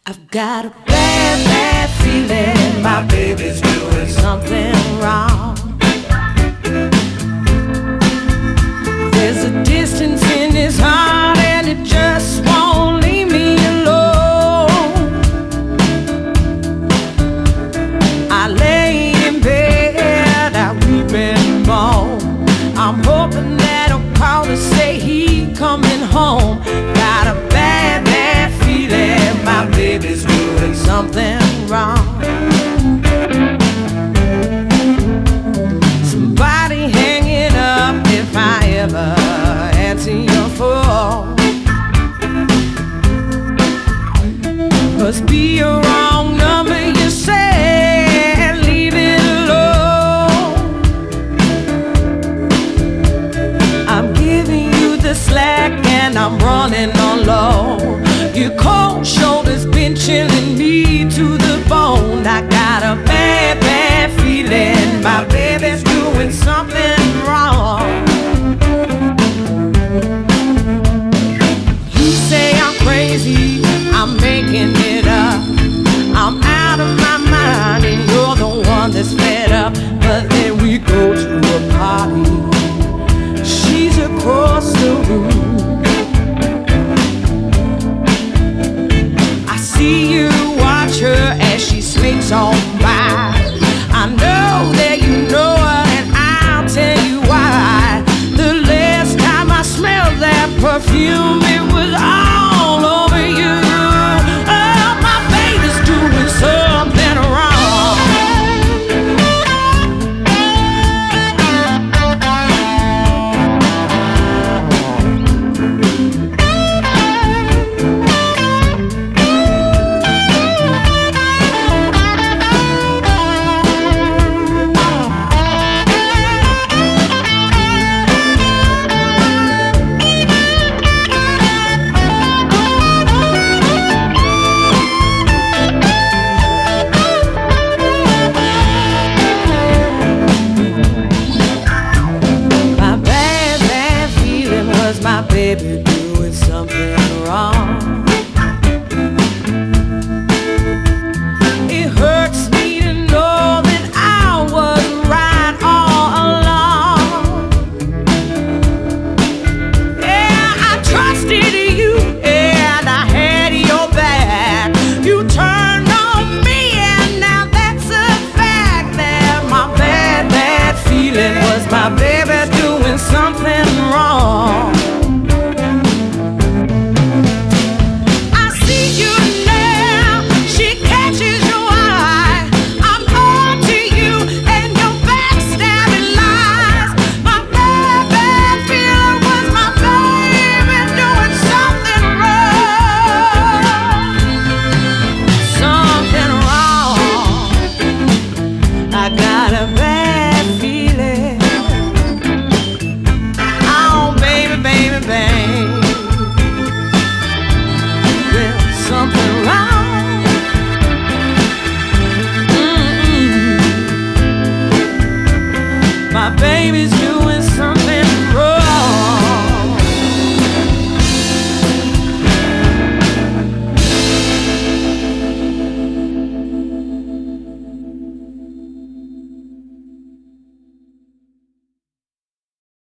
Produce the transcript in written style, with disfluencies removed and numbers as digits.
I've got a bad, bad feeling my baby's doing something wrong. There's a distance in his heart and it just won't leave me alone. I lay in bed, I weep and moan. I'm hoping that he'll call to say he's coming home. Got a bad, bad feeling my baby's doing something wrong. Somebody hang it up if I ever answer your phone. Must be a wrong number, you say, leave it alone. I'm giving you the slack and I'm running on low. Your cold shoulders been chilling me to the bone. I got a bad, bad feeling my baby's doing something wrong. You say I'm crazy, I'm making it up. I'm out of my mind and you're the one that's fed up. But then we go to a party, she's across the room. I see you watch her as she slinks on